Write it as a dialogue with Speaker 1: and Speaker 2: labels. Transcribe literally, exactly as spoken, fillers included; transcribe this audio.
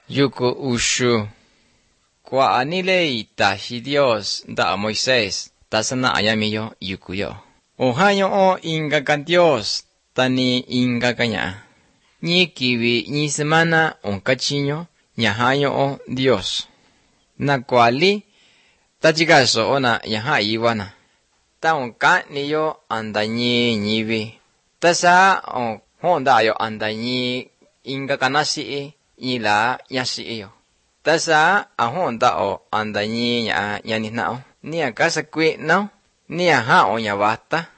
Speaker 1: Yuku ushu. Kwa anile tahi Dios da Moisés tasana ayamiyo yukuyo. Ohayo o inga ka Dios tani inga kanya. Ni kiwi ni semana onkachinyo nyahayo o Dios. Na kwali tachigaso ona yaha iwana. Ta onka niyo andanyi nyiwi. Tasa on honda yo andanyi inga kanasi ila yasi iyo. Tasa a honda o andanyi nya nyanina o. Nia kasa kwe no. Nia ha o nyawata.